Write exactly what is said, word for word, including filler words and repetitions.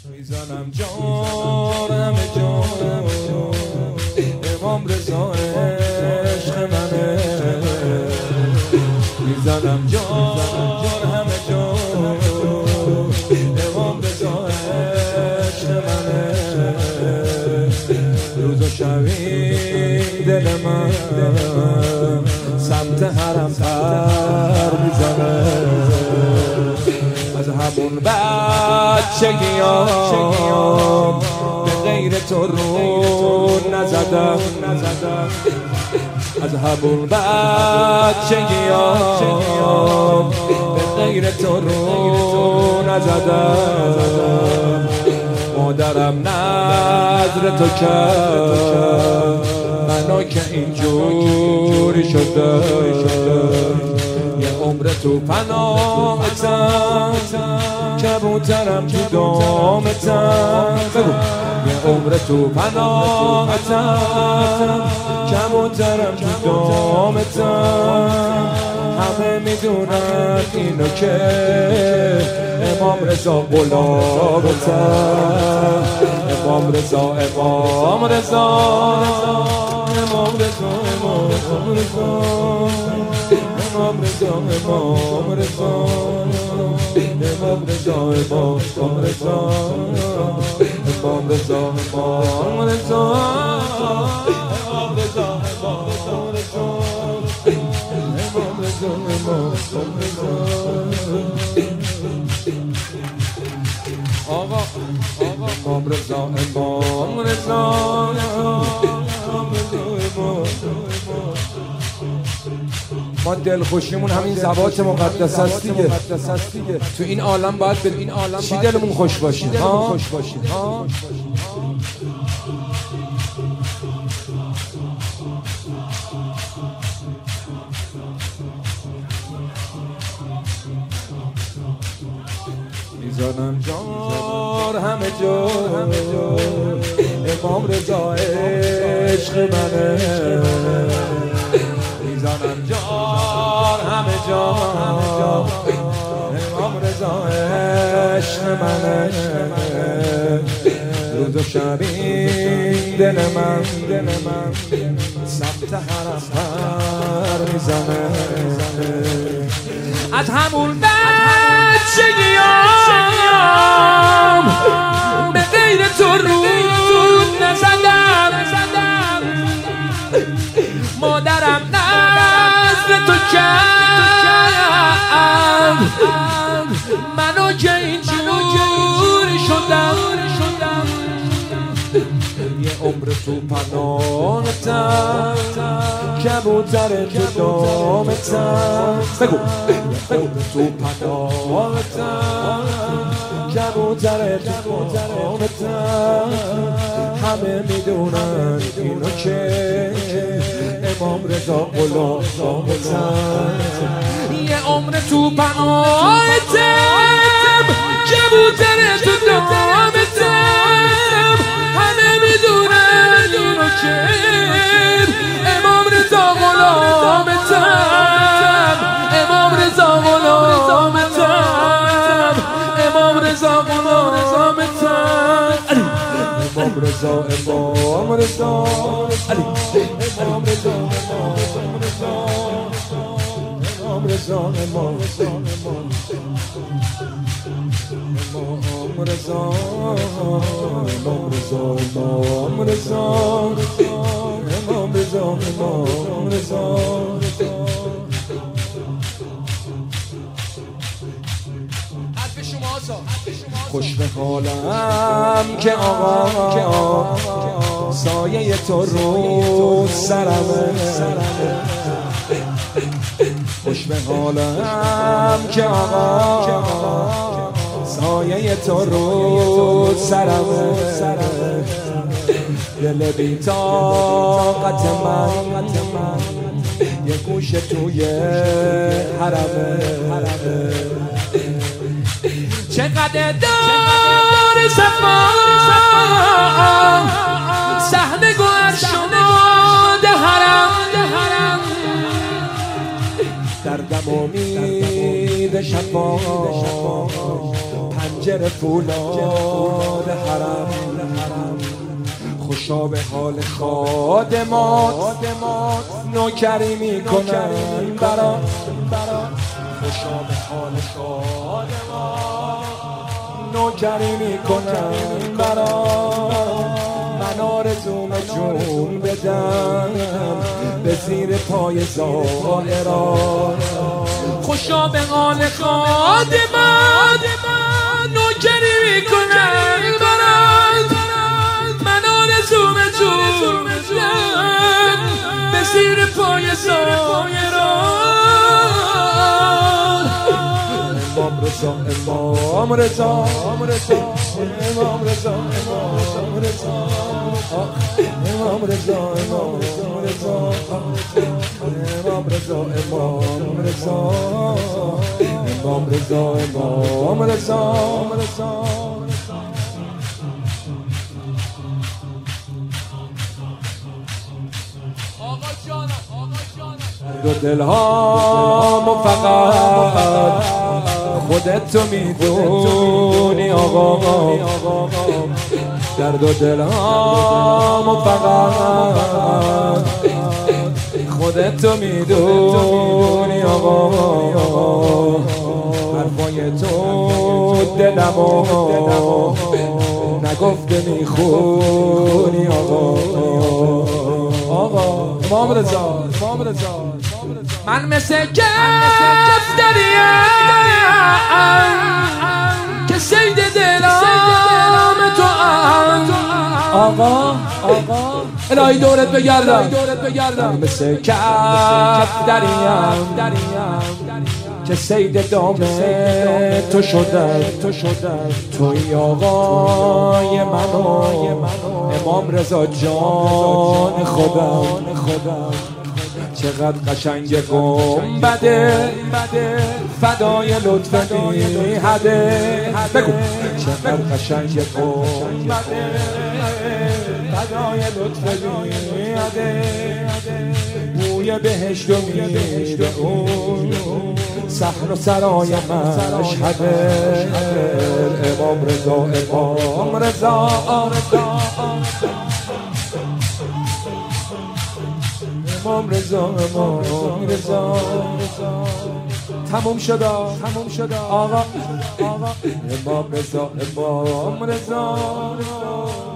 میزنم جان همه جان امام رضا عشق منه میزنم جان همه جان امام رضا عشق منه روز و شبی دل من سمت حرم پر میزنه از همون بچگیام به غیر تو رو نزدم از همون بچگیام به غیر تو رو نزدم مادرم نظر تو کرد منو که اینجوری شده یه عمر تو پناهتم کبوترم تو دامتم یه عمر تو پناهتم کبوترم تو دامتم همه میدونن اینو که امام رضا غلامتم امام رضا امام رضا امام رضا امام رضا امام رضا امام رضا امام رضا امام رضا امام رضا امام رضا آقا امام رضا امام رضا ما دلخوشیمون همین ذوات مقدس است دیگه تو این عالم باید به این عالم چی دلمون خوش باشه ها میزنم جان همه جا امام رضا عشق منه میزنم جان همه جا امام رضا عشق منه روز و شبی دل من سمت حرم پر میزنه از همون بچگیام به غیر تو رو نزدم مادرم نظر تو کرد منو که اینجوری شدم یه عمر تو پناهتم کبوتر تو دامتم بگو یه عمر تو پناهتم کبوتر تو دامتم همه میدونن اینو که امام رضا غلامتم یه عمر تو پناهتم کبوتر تو دامتم همه میدونن اینو که امام رضا غلامتم امام رضا غلامتم امام رضا غلامتم امام رضا امام رضا امام رضا امام رضا امام رضا امام رضا امام رضا امام رضا امام رضا امام رضا خوش به حالم که آقا سایه تو رو سرمه خوش به حالم که آقا سایه تو رو سرمه دل بی طاقت من یه گوشه توی حرمه چقدر دار صفا صحنه گوهر شده حرم در دم امید شفا پنجره فولاد خوشا به حال خادمات نوکری میکنن برا خوشا به حال خادمات نوکری میکنن برا من آرزوم جون بدم به زیر پای زائران خوشا به حال خادمات نوکری میکنن برا من آرزوم جون بدم به زیر پای زائران امام رضا امام رضا امام رضا امام رضا امام رضا امام رضا امام رضا امام رضا امام رضا امام رضا امام رضا دو دلهامو فقط خودت تو میدونی آقا در دو دلهامو فقط خودت تو میدونی آقا حرفای تو دلمو نگفته میخونی آقا آقا امام رضا امام رضا من مثل کف دریم که سید دلم تو ام آقا آقا الهی دورت بگردم من مثل کف دریم که سید دام تو شده تو شده توی آقای منو امام رضا جان خودم خودم چقدر قشنگ گنبده فدای لطف میهده بگو چقدر قشنگ گنبده فدای لطف میهده بوی بهشت و میده اون صحن و سرای مشهده امام رضا امام رضا امام رضا امام رضا تموم شد تموم شد آقا آقا امام رضا امام رضا